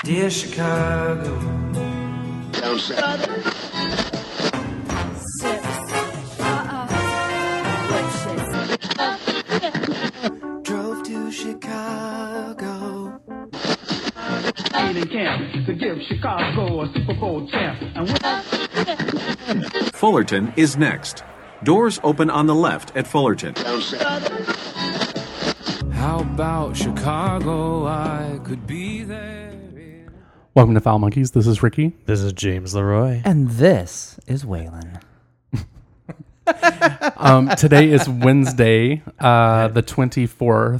Dear Chicago. Drove to Chicago. In camp to give Chicago a Super Bowl champ. Fullerton is next. Doors open on the left at Fullerton. How about Chicago? I could be there. Welcome to Foul Monkeys. This is Ricky. This is James Leroy. And this is Waylon. Today is Wednesday, the 24th,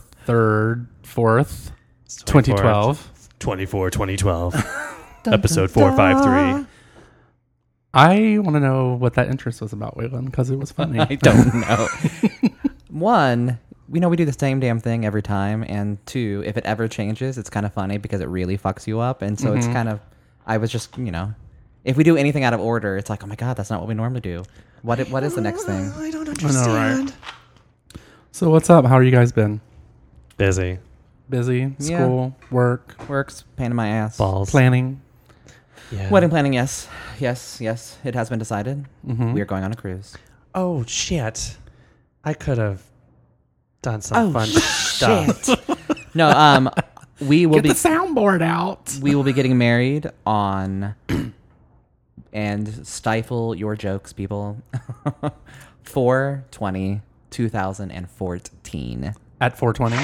2012. 2012. Episode 453. I want to know what that interest was about, Waylon, because it was funny. I don't know. One, we know we do the same damn thing every time. And two, if it ever changes, it's kind of funny because it really fucks you up. And so it's kind of, I was just, if we do anything out of order, it's like, oh my God, that's not what we normally do. What is the next thing? I don't understand. I know, right? So what's up? How are you guys been? Busy. Busy? School? Work? Works, pain in my ass. Balls. Planning? Yeah. Wedding planning, yes. Yes. It has been decided. We are going on a cruise. Oh, shit. I could have done some fun stuff. No, we will Get the soundboard out. We will be getting married on, and stifle your jokes, people, 4/20/2014. At 420?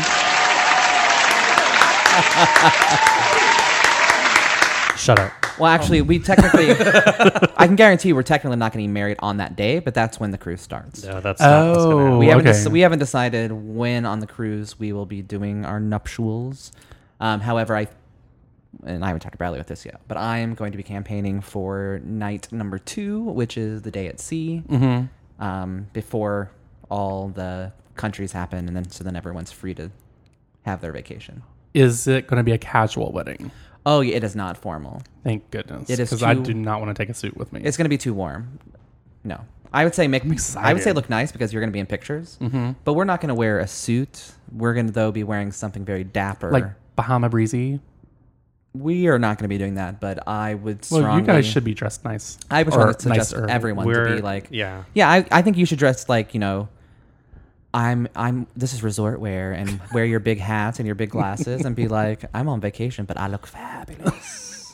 Shut up. Well, actually, we technically, I can guarantee we're technically not going to be married on that day, but that's when the cruise starts. No, that's not what's going to happen. We haven't decided when on the cruise we will be doing our nuptials. However, I haven't talked to Bradley with this yet, but I am going to be campaigning for night number 2, which is the day at sea, before all the countries happen, and then everyone's free to have their vacation. Is it going to be a casual wedding? Oh, yeah, it is not formal. Thank goodness. It is because I do not want to take a suit with me. It's going to be too warm. No, I would say look nice because you're going to be in pictures. But we're not going to wear a suit. We're going to though be wearing something very dapper, like Bahama Breezy. We are not going to be doing that, but I would strongly... Well, you guys should be dressed nice. I would suggest nicer. everyone to be like... Yeah. Yeah, I think you should dress like, this is resort wear, and wear your big hats and your big glasses and be like, I'm on vacation, but I look fabulous.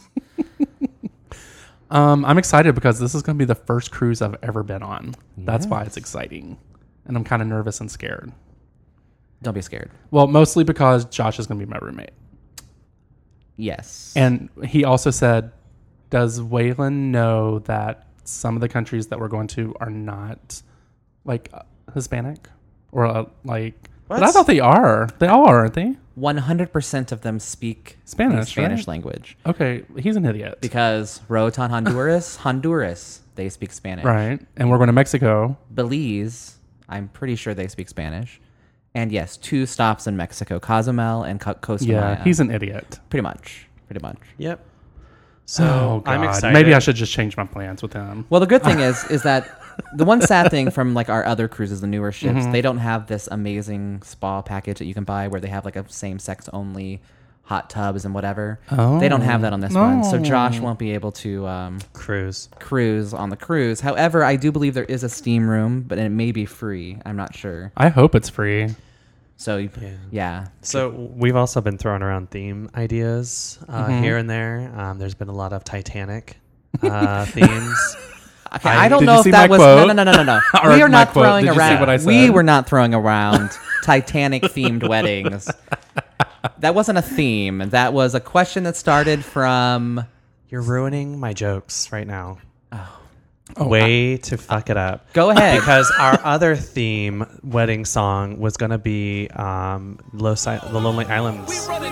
I'm excited because this is going to be the first cruise I've ever been on. That's why it's exciting. And I'm kind of nervous and scared. Don't be scared. Well, mostly because Josh is going to be my roommate. Yes. And he also said, does Waylon know that some of the countries that we're going to are not like Hispanic? Or but I thought they are. They all are, aren't they? 100% of them speak Spanish, Spanish right? language. Okay, he's an idiot. Because Roatan, Honduras, they speak Spanish. Right, and we're going to Mexico. Belize, I'm pretty sure they speak Spanish. And yes, 2 stops in Mexico, Cozumel and Costa Maya. Yeah, he's an idiot. Pretty much. Yep. So God. I'm excited. Maybe I should just change my plans with him. Well, the good thing is that the one sad thing from like our other cruises, the newer ships, they don't have this amazing spa package that you can buy where they have like a same-sex only hot tubs and whatever. Oh, they don't have that on this one. So Josh won't be able to cruise on the cruise. However, I do believe there is a steam room, but it may be free. I'm not sure. I hope it's free. So, yeah. So we've also been throwing around theme ideas here and there. There's been a lot of Titanic themes. Okay, I don't know if that was... quote? No. Or We are my not quote. throwing Did you see around... what I said? We were not throwing around Titanic-themed weddings. That wasn't a theme. That was a question that started from... You're ruining my jokes right now. Oh, Way to fuck it up. Go ahead. Because our other theme wedding song was going to be the Lonely Islands.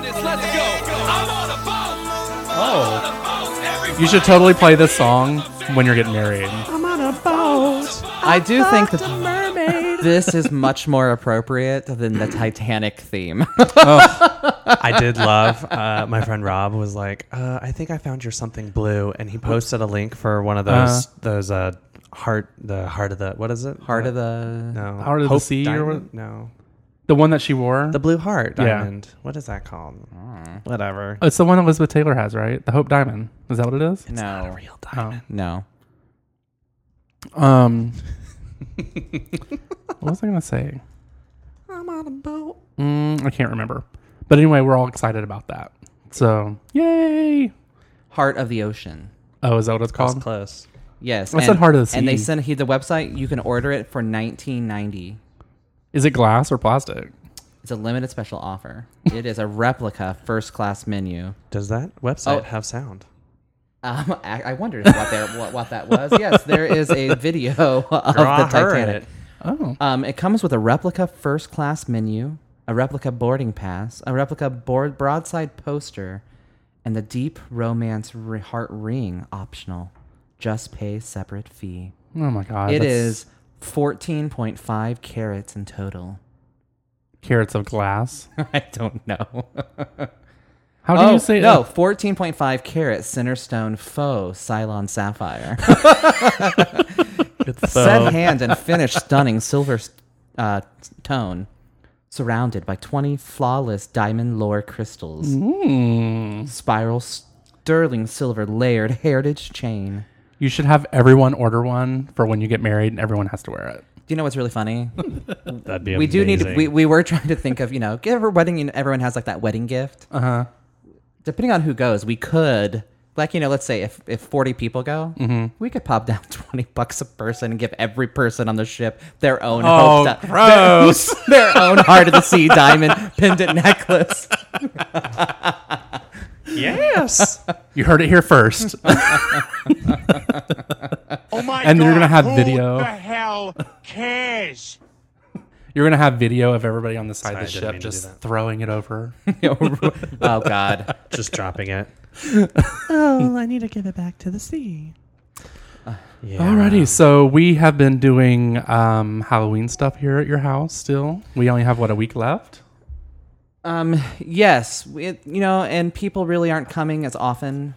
Oh. You should totally play this song when you're getting married. I'm on a boat. I do think that this is much more appropriate than the Titanic theme. I did love, my friend Rob was like, I think I found your something blue. And he posted a link for one of those heart of the, what is it? Heart of the... No. Heart of the Sea or what? No. The one that she wore? The Blue Heart Yeah. diamond. What is that called? Whatever. It's the one Elizabeth Taylor has, right? The Hope Diamond. Is that what it is? No. Not a real diamond. No. What was I going to say? I'm on a boat. I can't remember. But anyway, we're all excited about that. So, yay! Heart of the Ocean. Oh, is that what it's That's called? Yes. Close. I said Heart of the And they Sea. sent the website. You can order it for $19.90. Is it glass or plastic? It's a limited special offer. It is a replica first class menu. Does that website have sound? I wondered what that was. Yes, there is a video of the Titanic. Oh. It comes with a replica first class menu, a replica boarding pass, a replica broadside poster, and the deep romance heart ring optional. Just pay separate fee. Oh my God. It that's is 14.5 carats in total. carats of glass. I don't know. How do you say no, 14.5 carat Centerstone faux Cylon sapphire. Set hand and finished stunning silver tone, surrounded by 20 flawless diamond lore crystals. Spiral sterling silver layered heritage chain. You should have everyone order one for when you get married and everyone has to wear it. Do you know what's really funny? That'd be We do amazing. need. We were trying to think of every wedding. Everyone has like that wedding gift. Depending on who goes, we could let's say if 40 people go, we could pop down $20 a person and give every person on the ship their own gross. their own Heart of the Sea diamond pendant necklace. Yes. You heard it here first. Oh my And God, you're gonna have who video. the hell cares? You're going to have video of everybody on the side Sorry, of the I didn't ship mean to do just that. throwing it over. Oh God. Just dropping it. Oh, I need to give it back to the sea. Yeah. Alrighty, so we have been doing Halloween stuff here at your house still. We only have, a week left? Yes, and people really aren't coming as often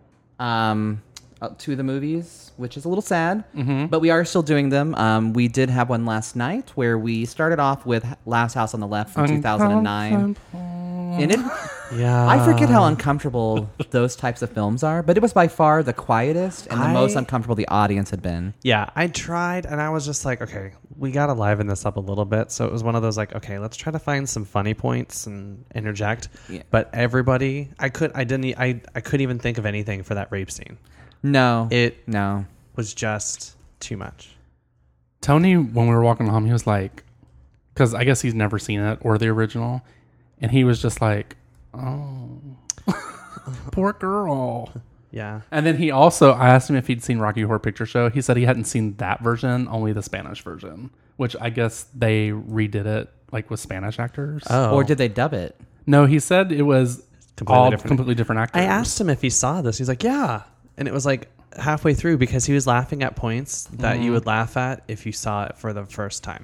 to the movies, which is a little sad, but we are still doing them. We did have one last night where we started off with Last House on the Left from 2009. And Yeah. I forget how uncomfortable those types of films are, but it was by far the quietest and the most uncomfortable the audience had been. Yeah, I tried and I was just like, okay, we got to liven this up a little bit. So it was one of those like, okay, let's try to find some funny points and interject. Yeah. But everybody, I couldn't even think of anything for that rape scene. No. It No. was just too much. Tony, when we were walking home, he was like, because I guess he's never seen it or the original, and he was just like, oh, poor girl. Yeah. And then I asked him if he'd seen Rocky Horror Picture Show. He said he hadn't seen that version, only the Spanish version, which I guess they redid it like with Spanish actors. Oh. Or did they dub it? No, he said it was Completely completely different actors. I asked him if he saw this. He's like, yeah. And it was like halfway through because he was laughing at points that you would laugh at if you saw it for the first time.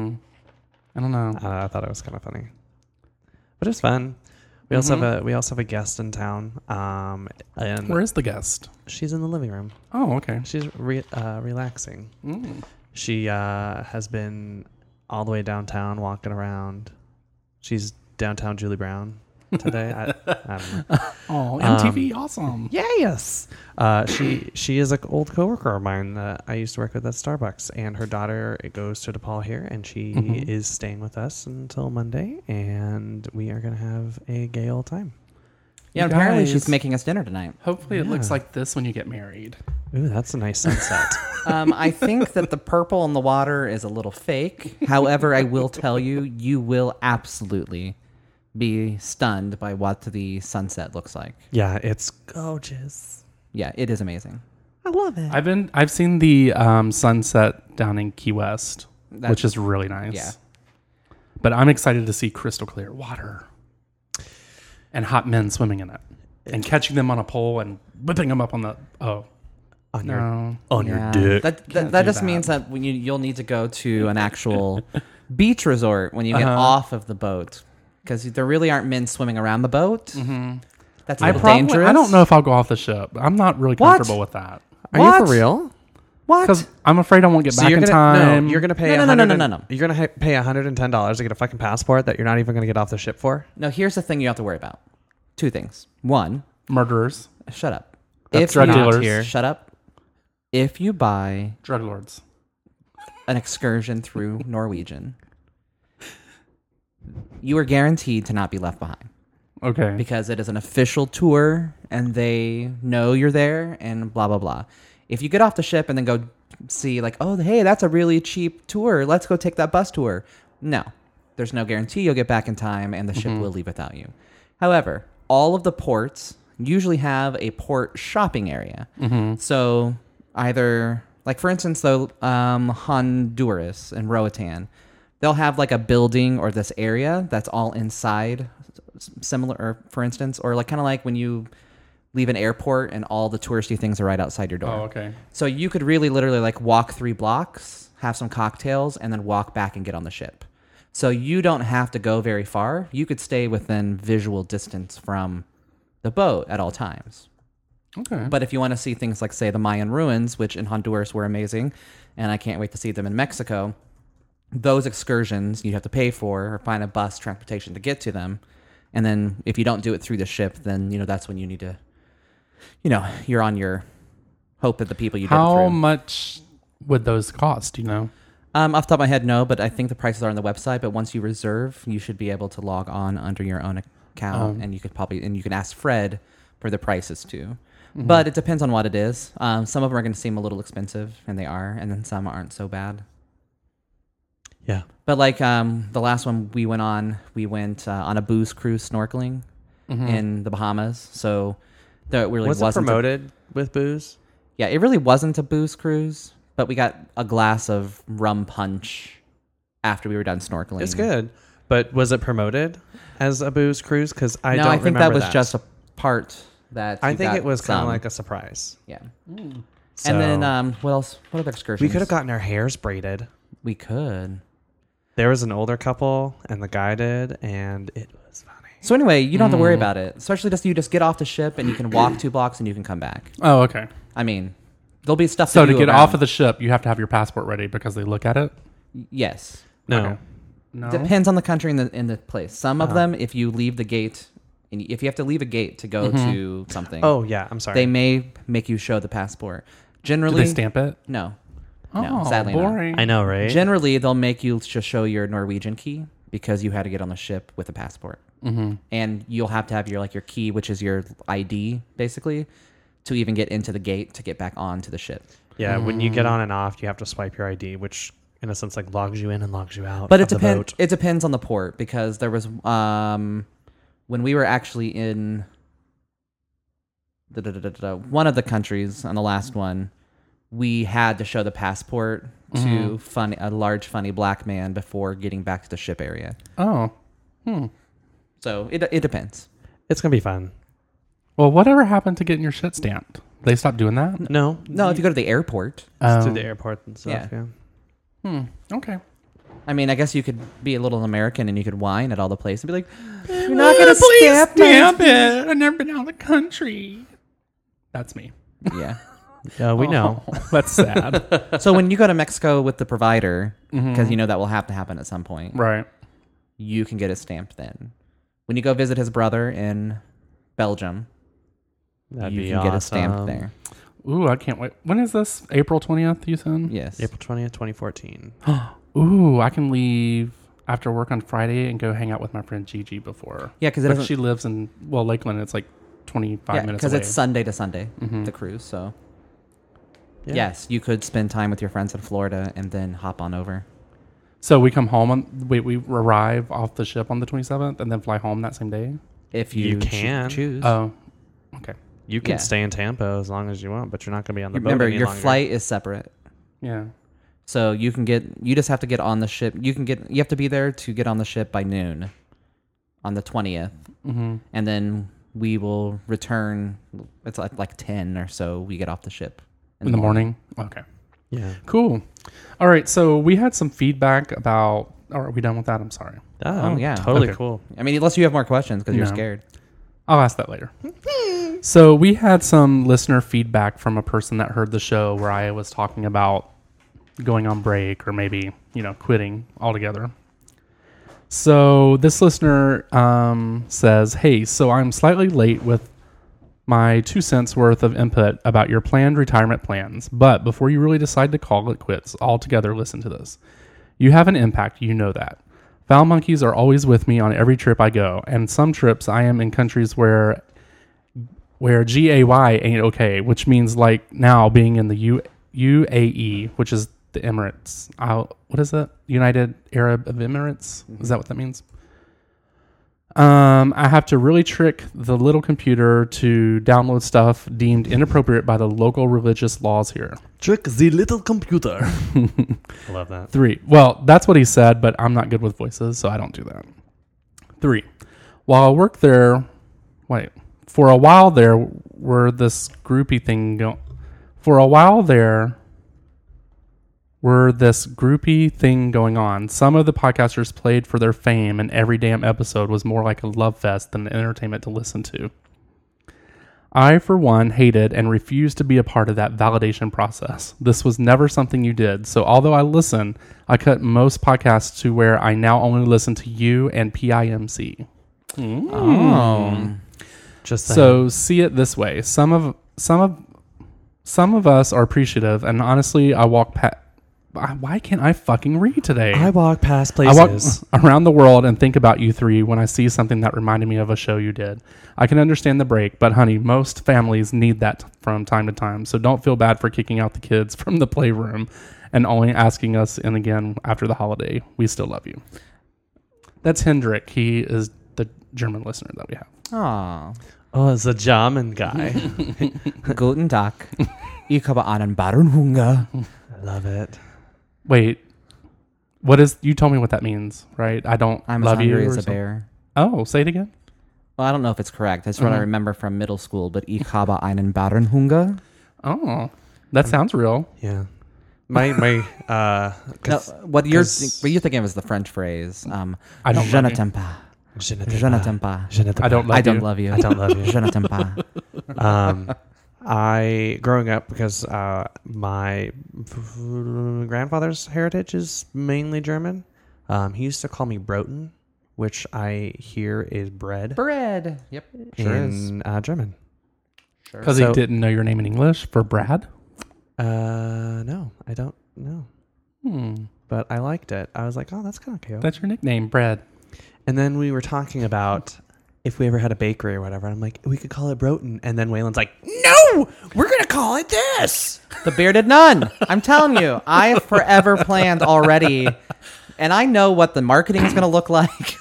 I don't know. I thought it was kind of funny, but it's fun. We also have a guest in town. And Where is the guest? she's in the living room. Oh, okay. She's relaxing. She has been all the way downtown walking around. She's downtown Julie Brown today. I don't know. Oh, MTV, awesome. Yes. She is an old coworker of mine that I used to work with at Starbucks, and her daughter goes to DePaul here, and she is staying with us until Monday, and we are gonna have a gay old time. Yeah, You apparently guys- she's making us dinner tonight. Hopefully it looks like this when you get married. Ooh, that's a nice sunset. I think that the purple in the water is a little fake. However, I will tell you, you will absolutely be stunned by what the sunset looks like. Yeah, it's gorgeous. Yeah, it is amazing. I love it. I've seen the sunset down in Key West, which is really nice. Yeah. But I'm excited to see crystal clear water and hot men swimming in it and catching them on a pole and whipping them up on the on Yeah. your dick. That do just that. means that when you'll need to go to an actual beach resort when you get off of the boat, because there really aren't men swimming around the boat. That's a little dangerous. I don't know if I'll go off the ship. I'm not really comfortable with that. Are you for real? What? Because I'm afraid I won't get back in time. No, you're gonna pay. No. You're gonna pay $110 to get a fucking passport that you're not even gonna get off the ship for. No, here's the thing you have to worry about. Two things. One, Murderers, shut up. That's drug dealers. Here. Shut up. If you buy drug lords. an excursion through Norwegian, you are guaranteed to not be left behind. Okay. Because it is an official tour and they know you're there and blah, blah, blah. If you get off the ship and then go see like, oh, hey, that's a really cheap tour. Let's go take that bus tour. No, there's no guarantee you'll get back in time and the ship will leave without you. However, all of the ports usually have a port shopping area. So either, like for instance, though, Honduras and Roatan, they'll have like a building or this area that's all inside, similar, or for instance, or like kind of like when you leave an airport and all the touristy things are right outside your door. Oh, okay. So you could really literally like walk 3 blocks, have some cocktails, and then walk back and get on the ship. So you don't have to go very far. You could stay within visual distance from the boat at all times. Okay. But if you want to see things like, say, the Mayan ruins, which in Honduras were amazing, and I can't wait to see them in Mexico, those excursions you have to pay for or find a bus transportation to get to them. And then if you don't do it through the ship, then, that's when you need to, you're on your hope that the people you did it through. How much would those cost? Do you know? Off the top of my head, no, but I think the prices are on the website. But once you reserve, you should be able to log on under your own account, and you can ask Fred for the prices too. But it depends on what it is. Some of them are going to seem a little expensive, and they are, and then some aren't so bad. Yeah. But like the last one we went on a booze cruise snorkeling in the Bahamas. So there really Was it wasn't promoted with booze? Yeah, it really wasn't a booze cruise, but we got a glass of rum punch after we were done snorkeling. It's good, but was it promoted as a booze cruise? Because I No, don't I think remember that was just a part that I you think got it was kind of some. like a surprise. Yeah. So And then what else? What other excursions? we could have gotten our hairs braided. We could. There was an older couple, and the guy did, and it was funny. So anyway, you don't have to worry about it. Especially you just get off the ship and you can walk 2 blocks and you can come back. Oh, okay. I mean, there'll be stuff. So to to do get off of the ship, you have to have your passport ready because they look at it? Yes. No. Okay. No. Depends on the country and in the place. Some of them, if you leave the gate, and if you have to leave a gate to go to something, Oh, yeah. I'm sorry. they may make you show the passport. Do Generally, they stamp it? no. Oh, No, sadly not. boring. I know, right? Generally, they'll make you just show your Norwegian key because you had to get on the ship with a passport, and you'll have to have your key, which is your ID, basically, to even get into the gate to get back onto the ship. Yeah, when you get on and off, you have to swipe your ID, which in a sense logs you in and logs you out. But of the boat. It depends on the port because there was when we were actually in one of the countries on the last one, we had to show the passport to a large funny black man before getting back to the ship area. Oh. So it depends. It's gonna be fun. Well, whatever happened to getting your shit stamped? They stopped doing that? No, No, if you go to the airport, to the airport and stuff. Yeah. Okay. I mean, I guess you could be a little American and you could whine at all the place and be like, "You're not gonna stamp it. I've never been out of the country. That's me. Yeah. We know. That's sad. So when you go to Mexico with the provider, because you know that will have to happen at some point, Right. you can get it stamped then. When you go visit his brother in Belgium, That'd you be can get it stamped awesome. there. Ooh, I can't wait. When is this? April 20th, you said? Yes. April 20th, 2014. Ooh, I can leave after work on Friday and go hang out with my friend Gigi before. Yeah, because But she lives in, Lakeland. It's like 25 minutes because away. it's Sunday to Sunday, the cruise. So Yeah. yes, you could spend time with your friends in Florida and then hop on over. So we come home we arrive off the ship on the 27th and then fly home that same day? If You you, can. choose. Oh, okay. You can Yeah. stay in Tampa as long as you want, but you're not going to be on the boat Remember, any your longer. flight is separate. Yeah. So you just have to get on the ship. You have to be there to get on the ship by noon on the 20th. Mm-hmm. And then we will return. It's like 10 or so. We get off the ship In the morning? Okay. Yeah. Cool. All right. So we had some feedback about, are we done with that? I'm sorry. Oh, yeah. Totally Okay. cool. I mean, unless you have more questions because you're No. scared. I'll ask that later. So we had some listener feedback from a person that heard the show where I was talking about going on break or maybe, quitting altogether. So this listener says, hey, so I'm slightly late with my 2 cents worth of input about your planned retirement plans. But before you really decide to call it quits altogether, listen to this. You have an impact. You know that. Foul monkeys are always with me on every trip I go. And some trips I am in countries where GAY ain't okay, which means like now being in the UAE, which is the Emirates. What is it? United Arab Emirates? Is that what that means? I have to really trick the little computer to download stuff deemed inappropriate by the local religious laws here. Trick the little computer. I love that. 3. Well, that's what he said, but I'm not good with voices, so I don't do that. 3. While I work there, for a while there were this groupie thing going. For a while there were this groupie thing going on. Some of the podcasters played for their fame, and every damn episode was more like a love fest than entertainment to listen to. I, for one, hated and refused to be a part of that validation process. This was never something you did, so although I listen, I cut most podcasts to where I now only listen to you and PIMC. Oh. Just So see it this way. Some of us are appreciative, and honestly, I walk past. Why can't I fucking read today? I walk past I walk places. around the world and think about you three when I see something that reminded me of a show you did. I can understand the break, but honey, most families need that from time to time. So don't feel bad for kicking out the kids from the playroom and only asking us in again after the holiday. We still love you. That's Hendrik. He is the German listener that we have. Aw. Oh, it's a German guy. Guten Tag. Ich habe einen Bärenhunger. I love it. Wait, you told me what that means, right? I'm love as you. hungry or as a something? bear. Oh, say it again. Well, I don't know if it's correct. That's what I remember from middle school, but ich habe einen Bärenhunger. Oh, that sounds real. Yeah. My No, what you're thinking of is the French phrase. I don't Je love ne you. t'aime pas. Je ne Je ne t'aime pas. I don't love I you. don't love you. I don't love you. Je ne t'aime pas. Growing up, because my grandfather's heritage is mainly German, he used to call me Broten, which I hear is bread Bread. Yep. Sure is. in German. Sure. Because So- he didn't know your name in English for Brad? No, I don't know. But I liked it. I was like, oh, that's kind of cute. That's your nickname, Brad. And then we were talking about if we ever had a bakery or whatever. I'm like, we could call it Broten. And then Waylon's like, no, we're going to call it this. The bearded nun. I'm telling you, I have forever planned already, and I know what the marketing is going to look like.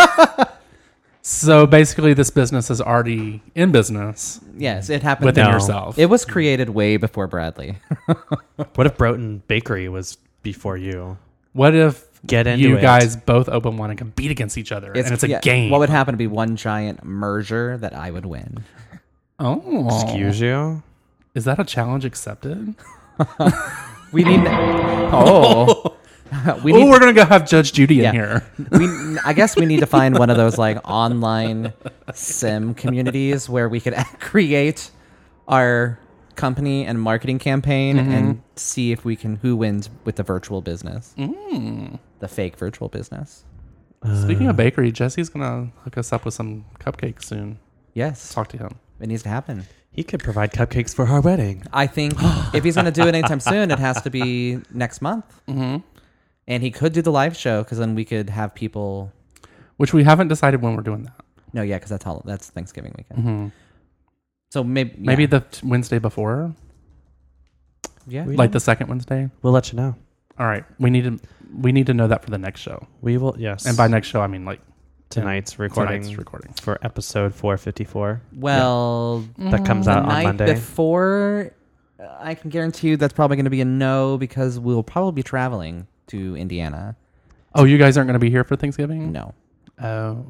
So basically, this business is already in business Yes, it happened. within No. yourself. It was created way before Bradley. What if Broten Bakery was before you? What if Get into you it. guys both open one and compete against each other, and it's a yeah, game? What would happen to be one giant merger that I would win? Oh, Excuse you? is that a challenge accepted? We need. Oh, we need. We're gonna go have Judge Judy in here. I guess we need to find one of those like online sim communities where we could create our company and marketing campaign and see if we can who wins with the virtual business, the fake virtual business. Speaking of bakery, Jesse's gonna hook us up with some cupcakes soon. Yes, Talk to him. it needs to happen. He could provide cupcakes for our wedding. I think if he's going to do it anytime soon, it has to be next month. Mm-hmm. And he could do the live show because then we could have people. Which we haven't decided when we're doing that. No, yeah, because that's Thanksgiving weekend. So maybe Maybe the Wednesday before, yeah. like the second Wednesday. We'll let you know. All right, we need to know that for the next show. We will, yes. And by next show, I mean like tonight's recording for episode 454. Well, That comes the out on night Monday. before, I can guarantee you that's probably going to be a no because we'll probably be traveling to Indiana. Oh, you guys aren't going to be here for Thanksgiving? No, Oh.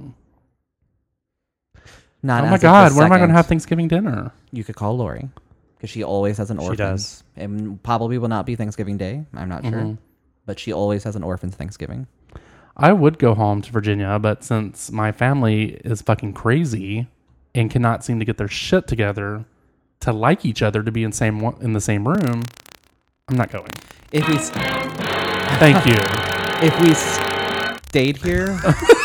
not. Oh as my of God, the where am I going to second. have Thanksgiving dinner? You could call Lori because she always has an orphan. does. And probably will not be Thanksgiving Day. I'm not sure. But she always has an orphan's Thanksgiving. I would go home to Virginia, but since my family is fucking crazy, and cannot seem to get their shit together to like each other to be in the same room, I'm not going. If we Thank you. if we stayed here,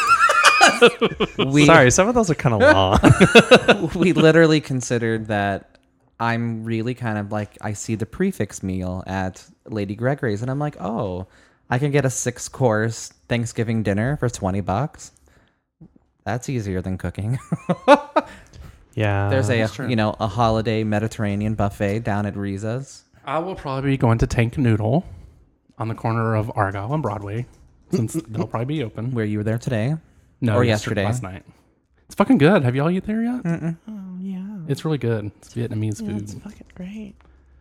Sorry, some of those are kind of long. we literally considered that. I'm really kind of like, I see the prefix meal at Lady Gregory's, and I'm like, oh, I can get a 6-course Thanksgiving dinner for $20. That's easier than cooking. Yeah. There's a holiday Mediterranean buffet down at Riza's. I will probably be going to Tank Noodle on the corner of Argyle and Broadway, since they'll probably be open. Where you were there today. No, or yesterday. Last night. It's fucking good. Have y'all eaten there yet? Oh, yeah. It's really good. It's Vietnamese food. It's fucking great.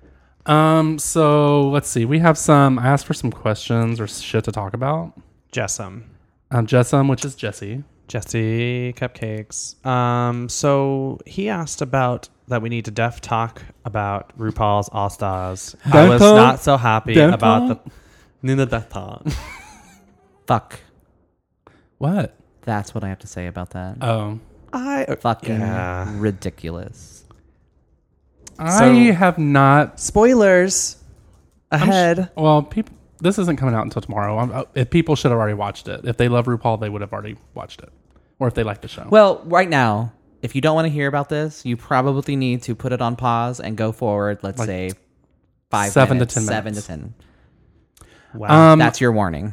So let's see. We have I asked for some questions or shit to talk about. Jessam, Jessam, which is Jesse. Jesse Cupcakes. So he asked about that we need to talk about RuPaul's All Stars. I was not so happy about the Nina Death Talk. Fuck. What? That's what I have to say about that. Fucking Ridiculous. I have not. Spoilers ahead. People. This isn't coming out until tomorrow. If people should have already watched it. If they love RuPaul, they would have already watched it. Or if they like the show. Well, right now, if you don't want to hear about this, you probably need to put it on pause and go forward, let's say 7 minutes, to 10 7 minutes. to 10. Wow. That's your warning.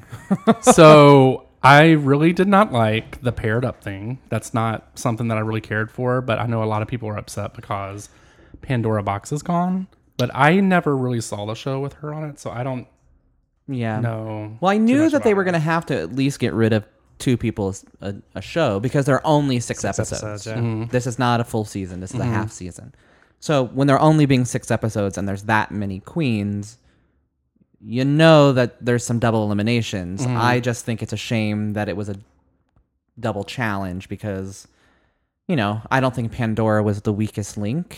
So I really did not like the paired up thing. That's not something that I really cared for, but I know a lot of people are upset because Pandora Box is gone. But I never really saw the show with her on it, so I don't know. Well, I too knew much that they about were her. going to have to at least get rid of 2 people a show because there are only 6 episodes. Yeah. This is not a full season. This is a half season. So when there are only being 6 episodes and there's that many queens, you know that there's some double eliminations. I just think it's a shame that it was a double challenge because, I don't think Pandora was the weakest link.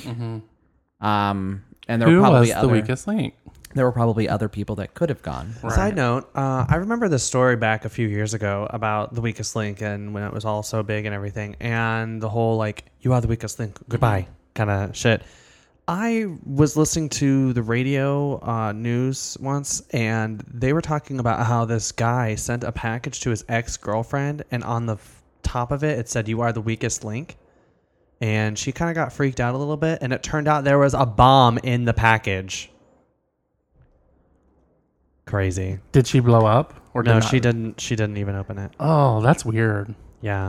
And there Who were probably was the weakest link? There were probably other people that could have gone. Side note, I remember this story back a few years ago about the weakest link and when it was all so big and everything and the whole you are the weakest link, goodbye kind of shit. I was listening to the radio news once and they were talking about how this guy sent a package to his ex-girlfriend and on the top of it said you are the weakest link. And she kind of got freaked out a little bit and it turned out there was a bomb in the package. Crazy. Did she blow up? Or No, did not? she didn't. She didn't even open it. Oh, that's weird. Yeah.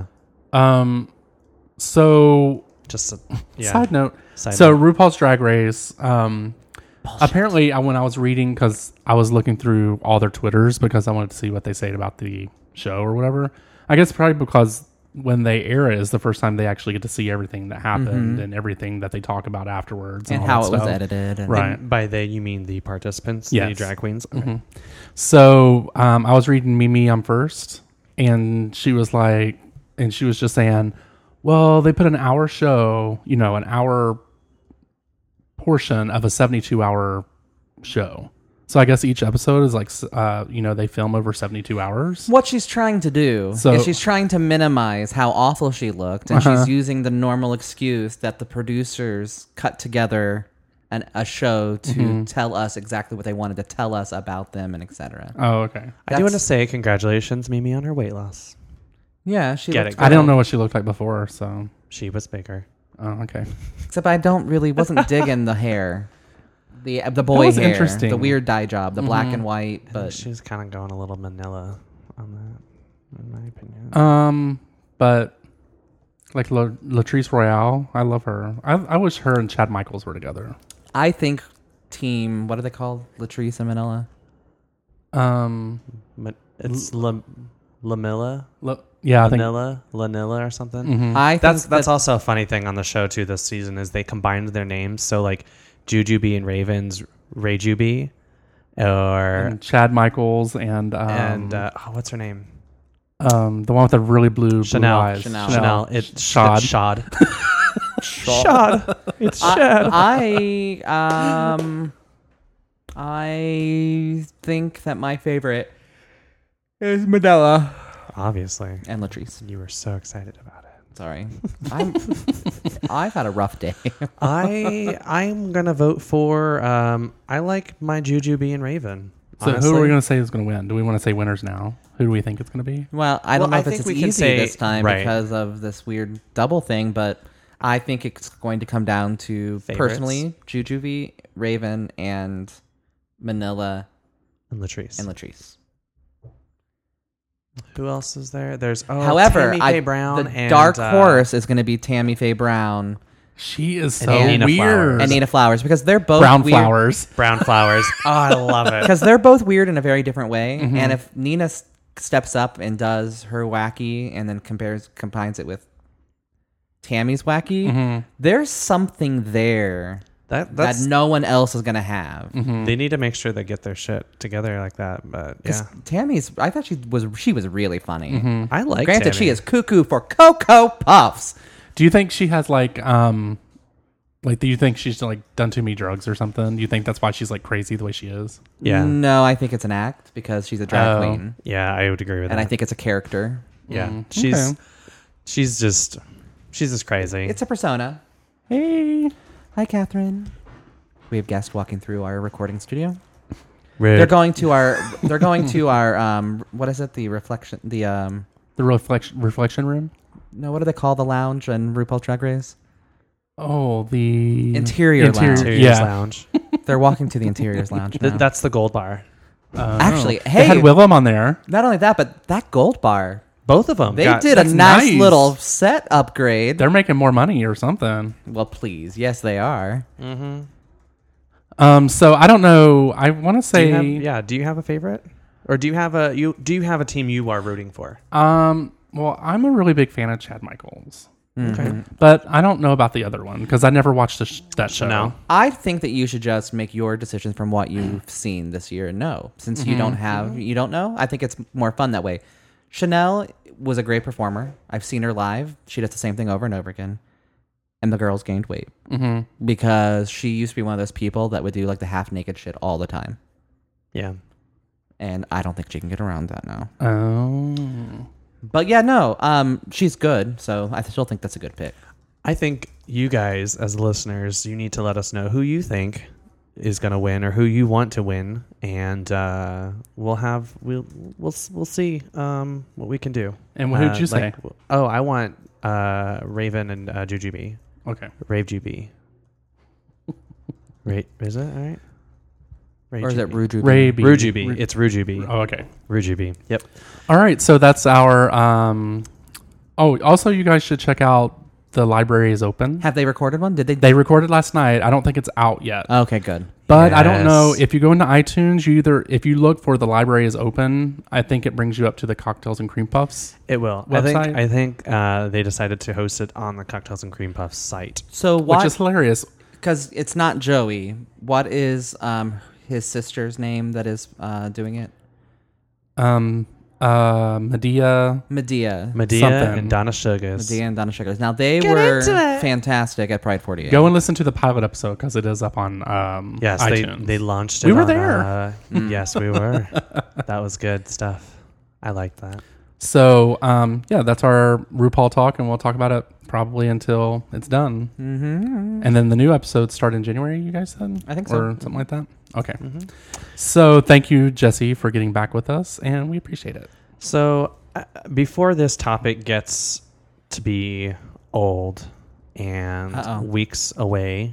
So Just side note. Side So note. RuPaul's Drag Race. Apparently, when I was reading, because I was looking through all their Twitters because I wanted to see what they said about the show or whatever. I guess probably because when they air it is the first time they actually get to see everything that happened and everything that they talk about afterwards And all how that it was stuff. edited. And Right. And by they, you mean the participants, the Yes. drag queens? Okay. So I was reading Mimi I'm First, and she was just saying, well, they put an hour show, an hour portion of a 72-hour show. So I guess each episode is they film over 72 hours. What she's trying to do is she's trying to minimize how awful she looked, and she's using the normal excuse that the producers cut together a show to tell us exactly what they wanted to tell us about them and etc. Oh, okay. I do want to say congratulations, Mimi, on her weight loss. Yeah, she Get looked it. good. I don't know what she looked like before, so. She was bigger. Oh, okay. Except I wasn't digging the hair. The boy was hair, interesting. the weird dye job, the black and white, but She's kind of going a little Manila on that, in my opinion. But like Latrice Royale, I love her. I wish her and Chad Michaels were together. I think team, what are they called? Latrice and Manila? It's Lamilla? Yeah, I think. Lanilla or something. I think That's also a funny thing on the show too this season is they combined their names. So like Jujubee and Raven's Rayjubee, or And Chad Michaels and what's her name? the one with the really blue Chanel. eyes. Chanel. It's Shad. Shad. Shad. It's Shad. I think that my favorite is Manila Obviously. and Latrice. You were so excited about it. Sorry. I've had a rough day. I'm gonna vote for. I like my Juju being Raven. So honestly. who are we going to say is going to win? Do we want to say winners now? Who do we think it's going to be? Well, I don't know I if it's think as we can easy say- this time right. because of this weird double thing, but I think it's going to come down to Favorites? personally Jujubee, Raven, and Manila and Latrice. Who else is there? There's However, Tammy Faye Brown the and dark horse is going to be Tammy Faye Brown She is so And Nina weird. Flowers. and Nina Flowers because they're both Brown weird. flowers. Brown Flowers. Oh, I love it. Because they're both weird in a very different way. Mm-hmm. And if Nina steps up and does her wacky and then combines it with Tammy's wacky, Mm-hmm. there's something there That's that no one else is going to have. Mm-hmm. They need to make sure they get their shit together like that. But yeah, Tammy's, I thought she was really funny. Mm-hmm. I like. Granted, Tammy. she is cuckoo for Cocoa Puffs. Do you think she has like do you think she's like done too many drugs or something? Do you think that's why she's like crazy the way she is? Yeah, No, I think it's an act because she's a drag Oh. queen. yeah, I would agree with And that. I think it's a character. yeah, Okay. she's just crazy. It's a persona. Hey. Hi, Catherine. We have guests walking through our recording studio. Rude. They're going to our what is it? The reflection The reflection room? no, what do they call the lounge in RuPaul Drag Race? Oh, the Interior lounge. Interiors Yeah. Lounge. They're walking to the Interiors lounge now. That's the gold bar. Actually, they hey, had Willem on there. not only that, but that gold bar. Both of them. They did a that's nice nice. little set upgrade. They're making more money or something. Well, please. Yes, they are. So I don't know. I want to say, Do you have a favorite, or do you have a team you are rooting for? well, I'm a really big fan of Chad Michaels, Okay. but I don't know about the other one because I never watched that show. No. I think that you should just make your decisions from what you've seen this year. No, since you don't know. I think it's more fun that way. Chanel was a great performer. I've seen her live. She does the same thing over and over again. And the girls gained weight because she used to be one of those people that would do like the half naked shit all the time. Yeah. And I don't think she can get around that now. Oh, But yeah, no, she's good. So I still think that's a good pick. I think you guys, as listeners, you need to let us know who you think is going to win or who you want to win, and we'll see what we can do. And who'd you say? Oh, I want Raven and Jujubee. okay. Rave GB. Right? Is it all right? Or is it Ruju? Ray B. Rujubee. It's Rujubee. Oh, okay. Rujubee. Yep. All right. So that's our. Also, you guys should check out The Library is Open. Have they recorded one? Did they? They recorded last night. I don't think it's out yet. Okay, good. But I don't know Yes. if you go into iTunes, if you look for The Library is Open, I think it brings you up to the Cocktails and Cream Puffs. It will. Website? I think they decided to host it on the Cocktails and Cream Puffs site. So Which what? is hilarious. Because it's not Joey. What is his sister's name that is doing it? Medea. Medea. Medea Something. and Donna Sugars. Medea and Donna Sugars. Now they were fantastic at Pride 48. Go and listen to the pilot episode because it is up on Yes, iTunes. they launched it. We were on, there. Yes, we were. That was good stuff. I liked that. So, yeah, that's our RuPaul talk, and we'll talk about it probably until it's done. Mm-hmm. And then the new episodes start in January, you guys said? I think so. Or something like that? Okay. So thank you, Jesse, for getting back with us, and we appreciate it. So before this topic gets to be old and Uh-oh. weeks away,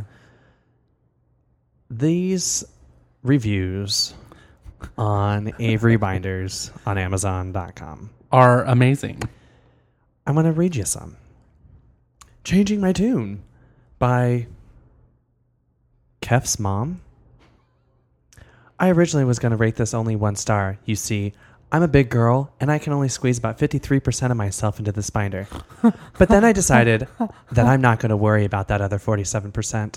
These reviews on Avery Binders on Amazon.com. Are amazing. I'm going to read you some. Changing My Tune by Kef's Mom. I originally was going to rate this only 1 star. You see, I'm a big girl, and I can only squeeze about 53% of myself into this binder. But then I decided that I'm not going to worry about that other 47%.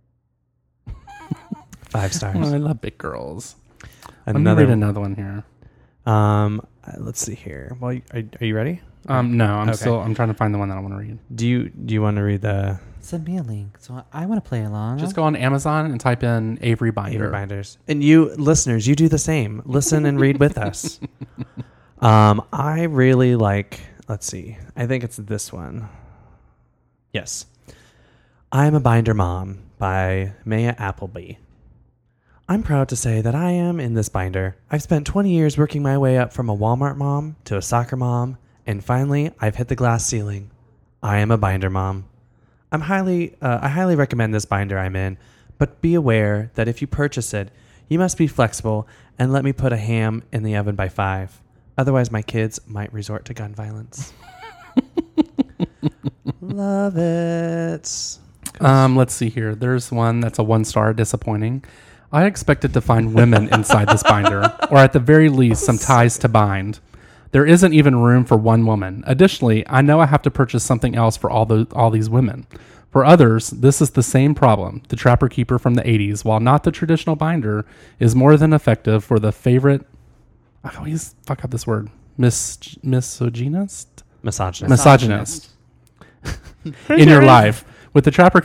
5 stars. Oh, I love big girls. Let me read another one here. Let's see here. Well, are you ready? No, I'm Okay. I'm trying to find the one that I want to read. Do you want to read the send me a link, so I want to play along. Just go on Amazon and type in Avery Binder. Avery Binders? And you listeners, you do the same. Listen and read with us. I really like let's see. I think it's this one. Yes. I'm a Binder Mom by Maya Appleby. I'm proud to say that I am in this binder. I've spent 20 years working my way up from a Walmart mom to a soccer mom, and finally I've hit the glass ceiling. I am a Binder Mom. I highly recommend this binder I'm in, but be aware that if you purchase it, you must be flexible and let me put a ham in the oven by 5. Otherwise, my kids might resort to gun violence. Love it. Let's see here. There's one that's a 1-star, disappointing. I expected to find women inside this binder, or at the very least, some ties to bind. There isn't even room for one woman. Additionally, I know I have to purchase something else for all these women. For others, this is the same problem. The Trapper Keeper from the 80s, while not the traditional binder, is more than effective for the favorite... I always fuck up this word. Misogynist? Misogynist. In your life. With the Trapper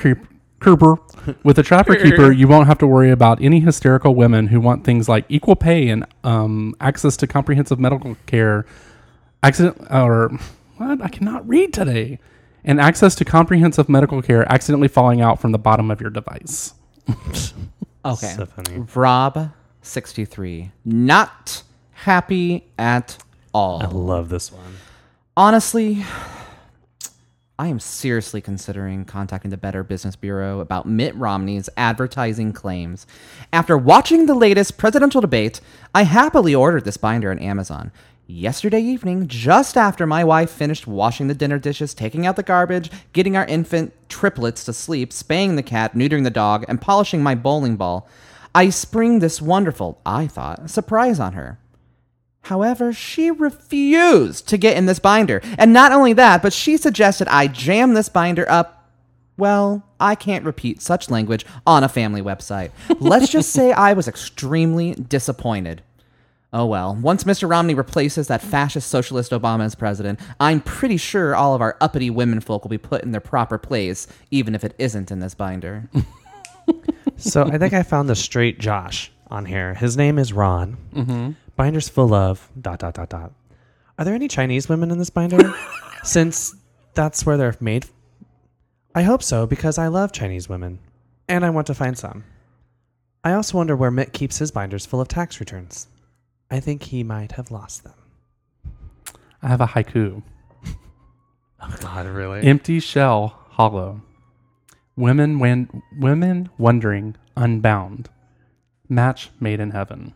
Keeper, you won't have to worry about any hysterical women who want things like equal pay and access to comprehensive medical care. I cannot read today. And access to comprehensive medical care accidentally falling out from the bottom of your device. Okay. So funny. Rob 63. Not happy at all. I love this one. Honestly, I am seriously considering contacting the Better Business Bureau about Mitt Romney's advertising claims. After watching the latest presidential debate, I happily ordered this binder on Amazon. Yesterday evening, just after my wife finished washing the dinner dishes, taking out the garbage, getting our infant triplets to sleep, spaying the cat, neutering the dog, and polishing my bowling ball, I spring this wonderful, I thought, surprise on her. However, she refused to get in this binder. And not only that, but she suggested I jam this binder up. Well, I can't repeat such language on a family website. Let's just say I was extremely disappointed. Oh well, once Mr. Romney replaces that fascist socialist Obama as president, I'm pretty sure all of our uppity women folk will be put in their proper place, even if it isn't in this binder. So I think I found the straight Josh on here. His name is Ron. Mm-hmm. Binder's full of ... Are there any Chinese women in this binder? Since that's where they're made. I hope so, because I love Chinese women. And I want to find some. I also wonder where Mitt keeps his binders full of tax returns. I think he might have lost them. I have a haiku. Oh, God, really? Empty shell, hollow. Women wondering, unbound. Match made in heaven.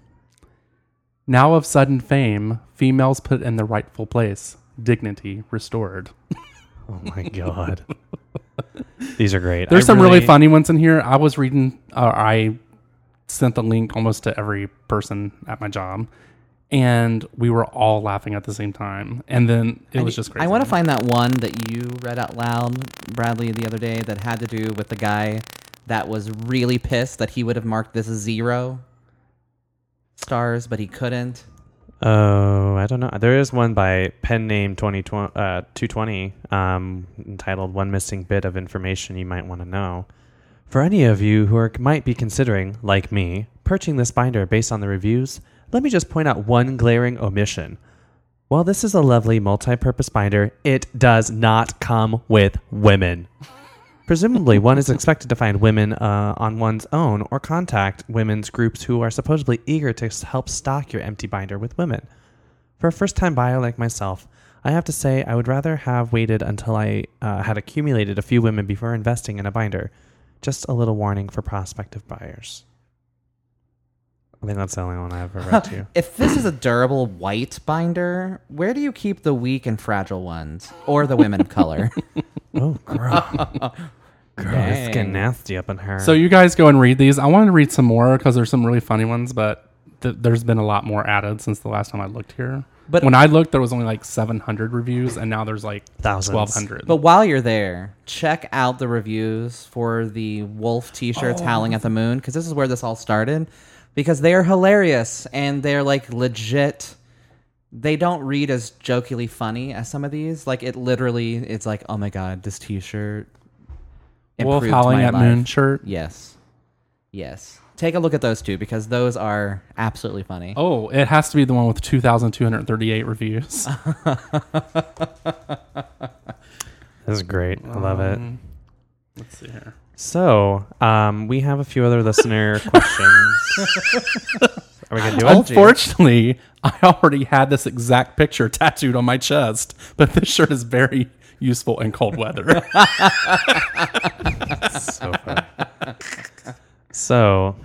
Now of sudden fame, females put in the rightful place. Dignity restored. Oh, my God. These are great. There's some really funny ones in here. I was reading... I sent the link almost to every person at my job, and we were all laughing at the same time, and then it was just crazy. I want to find that one that you read out loud, Bradley, the other day, that had to do with the guy that was really pissed that he would have marked this 0 stars, but he couldn't. Oh, I don't know. There is one by pen name 220 entitled One Missing Bit of Information You Might Want to Know. For any of you who might be considering, like me, purchasing this binder based on the reviews, let me just point out one glaring omission. While this is a lovely multi-purpose binder, it does not come with women. Presumably, one is expected to find women on one's own or contact women's groups who are supposedly eager to help stock your empty binder with women. For a first-time buyer like myself, I have to say I would rather have waited until I had accumulated a few women before investing in a binder. Just a little warning for prospective buyers. I think that's the only one I ever read to you. If this is a durable white binder, where do you keep the weak and fragile ones? Or the women of color? Oh, gross. It's getting nasty up in her. So you guys go and read these. I wanted to read some more because there's some really funny ones, but there's been a lot more added since the last time I looked here. But when I looked, there was only like 700 reviews, and now there's like thousands. 1,200. But while you're there, check out the reviews for the wolf t-shirts Howling at the Moon, because this is where this all started. Because they are hilarious, and they're like legit. They don't read as jokingly funny as some of these. Like it literally, it's like, oh my God, this t-shirt Wolf improved Howling my at life. Moon shirt. Yes. take a look at those two because those are absolutely funny. Oh, it has to be the one with 2,238 reviews. This is great. I love it. Let's see here. So, we have a few other listener questions. Are we going to do it? Unfortunately, I already had this exact picture tattooed on my chest, but this shirt is very useful in cold weather. So funny. So,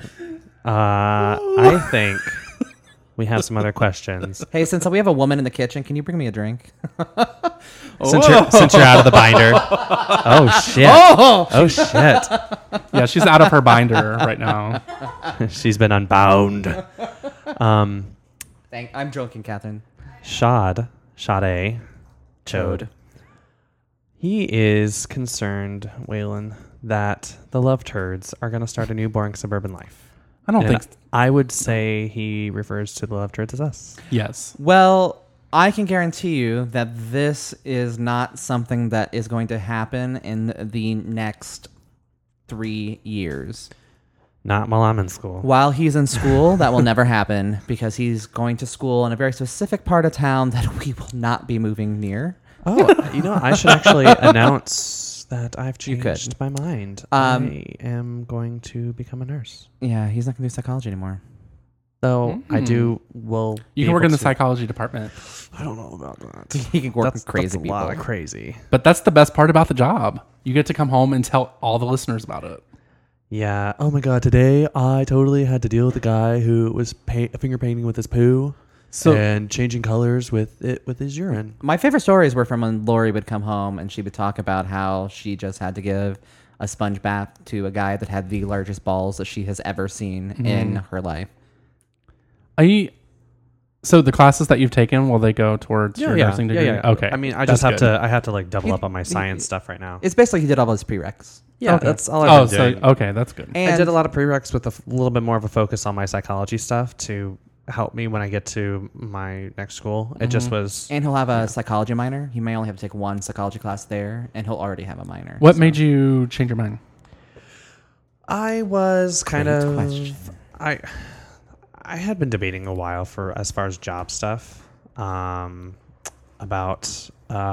I think we have some other questions. Hey, since we have a woman in the kitchen, can you bring me a drink? Since you're out of the binder. Oh, shit. Oh, shit. Yeah, she's out of her binder right now. She's been unbound. I'm joking, Catherine. Shade, Chode. He is concerned, Waylon, that the Love Turds are going to start a new boring suburban life. I don't And think. I would say he refers to the Love Turds as us. Yes. Well, I can guarantee you that this is not something that is going to happen in the next 3 years. Not while I'm in school. While he's in school, that will never happen because he's going to school in a very specific part of town that we will not be moving near. Oh, I should actually announce that I've You could. changed my mind. I am going to become a nurse. Yeah, he's not going to do psychology anymore. So I will. You be can work able in the to- psychology department. I don't know about that. He can work That's with crazy a people. lot of crazy. But that's the best part about the job. You get to come home and tell all the listeners about it. Yeah. Oh my god. Today I totally had to deal with a guy who was finger painting with his poo, and changing colors with his urine. My favorite stories were from when Lori would come home and she would talk about how she just had to give a sponge bath to a guy that had the largest balls that she has ever seen in her life. So the classes that you've taken, will they go towards your nursing degree? Yeah. Okay. I mean, I That's just have good. to. I have to like double up on my science stuff right now. It's basically he did all his prereqs. Yeah, Okay. that's all I've been doing. Okay, that's good. And I did a lot of prereqs with a little bit more of a focus on my psychology stuff to help me when I get to my next school. It just was. And he'll have a psychology minor. He may only have to take one psychology class there, and he'll already have a minor. What made you change your mind? I was kind Great of. question. I had been debating a while for as far as job stuff, about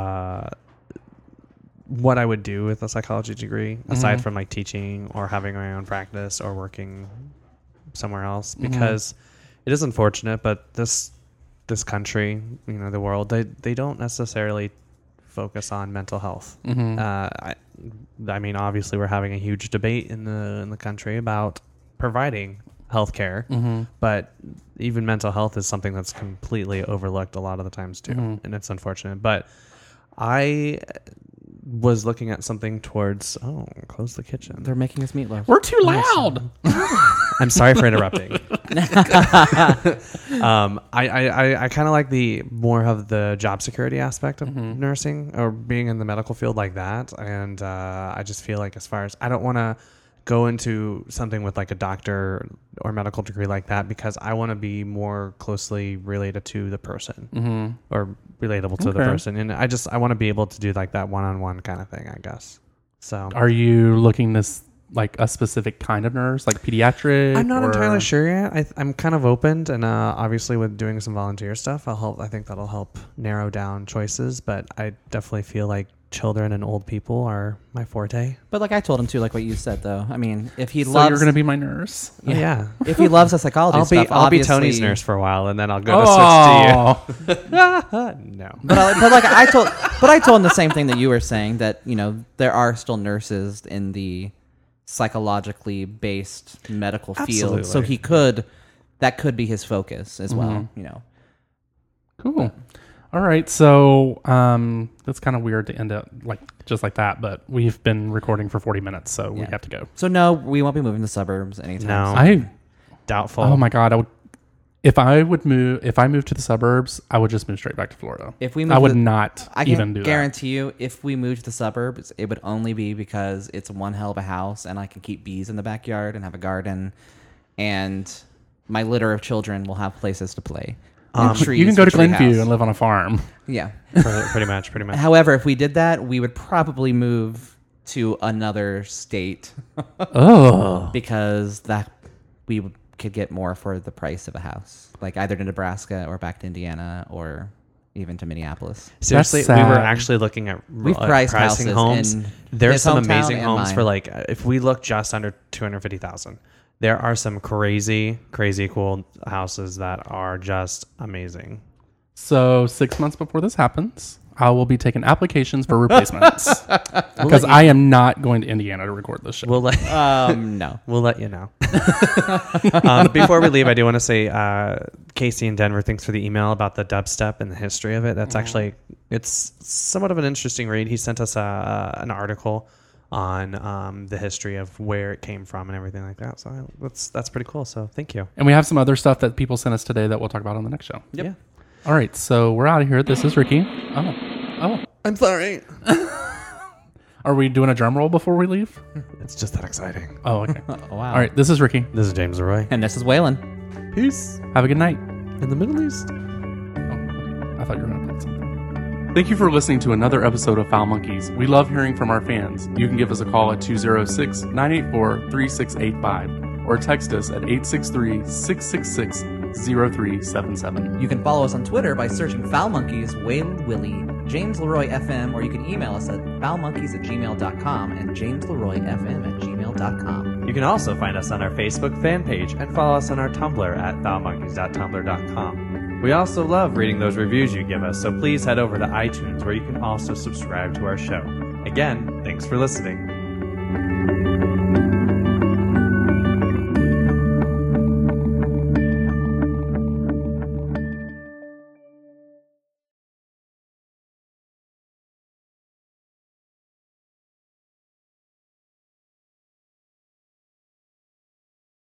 what I would do with a psychology degree aside from like teaching or having my own practice or working somewhere else, because it is unfortunate, but this country, the world, they don't necessarily focus on mental health. I mean, obviously we're having a huge debate in the country about providing healthcare, but even mental health is something that's completely overlooked a lot of the times too, and it's unfortunate. But I was looking at something towards close the kitchen. They're making us meatloaf. We're too loud. I'm sorry for interrupting. I kind of like the more of the job security aspect of nursing or being in the medical field like that, and I just feel like as far as I don't want to go into something with like a doctor or medical degree like that, because I want to be more closely related to the person or relatable to the person, and I want to be able to do like that one-on-one kind of thing, I guess. So Are you looking this like a specific kind of nurse, like pediatric? I'm not or- entirely sure yet. I'm kind of open, and obviously with doing some volunteer stuff, I think that'll help narrow down choices. But I definitely feel like children and old people are my forte. But like I told him too, like what you said though. I mean, if he So loves, you're going to be my nurse? Yeah, if he loves the psychology I'll stuff, be obviously, Tony's nurse for a while, and then I'll go to switch to you. No, But I told him the same thing that you were saying, that there are still nurses in the psychologically based medical field, so Absolutely. that could be his focus as well. Cool. All right. So that's kind of weird to end up just like that, but we've been recording for 40 minutes, so we Yeah. have to go. So no, we won't be moving to suburbs anytime. No. soon. Doubtful. Oh my God. If I moved to the suburbs, I would just move straight back to Florida. If we I moved would to- not I even can do that. guarantee you, if we moved to the suburbs, it would only be because it's one hell of a house, and I can keep bees in the backyard and have a garden, and my litter of children will have places to play. And trees You can go for to Glenview treehouse. and live on a farm. Yeah. pretty much. However, if we did that, we would probably move to another state Oh. because that could get more for the price of a house, like either to Nebraska or back to Indiana or even to Minneapolis. Seriously, we sad. were actually looking at We've priced pricing houses homes. in There's his some hometown amazing and homes mine. for like if we look just under 250,000. There are some crazy cool houses that are just amazing. So 6 months before this happens, I will be taking applications for replacements because I am not going to Indiana to record this show. We'll let No. we'll let you know. Before we leave, I do want to say Casey in Denver, thanks for the email about the dubstep and the history of it. That's actually it's somewhat of an interesting read. He sent us an article on the history of where it came from and everything like that. So that's pretty cool. So thank you. And we have some other stuff that people sent us today that we'll talk about on the next show. Yep. Yeah. All right, so we're out of here. This is Ricky. Oh, I'm sorry. are we doing a drum roll before we leave? It's just that exciting. Oh, okay. Oh, wow. All right, this is Ricky. This is James Leroy. And this is Waylon. Peace. Have a good night. In the Middle East. I thought you were going to play something. Thank you for listening to another episode of Foul Monkeys. We love hearing from our fans. You can give us a call at 206-984-3685 or text us at 863-666-0377. You can follow us on Twitter by searching Foul Monkeys, Waylon Willie, James Leroy FM, or you can email us at foulmonkeys@gmail.com and jamesleroyfm@gmail.com. You can also find us on our Facebook fan page and follow us on our Tumblr at foulmonkeys.tumblr.com. We also love reading those reviews you give us, so please head over to iTunes where you can also subscribe to our show. Again, thanks for listening.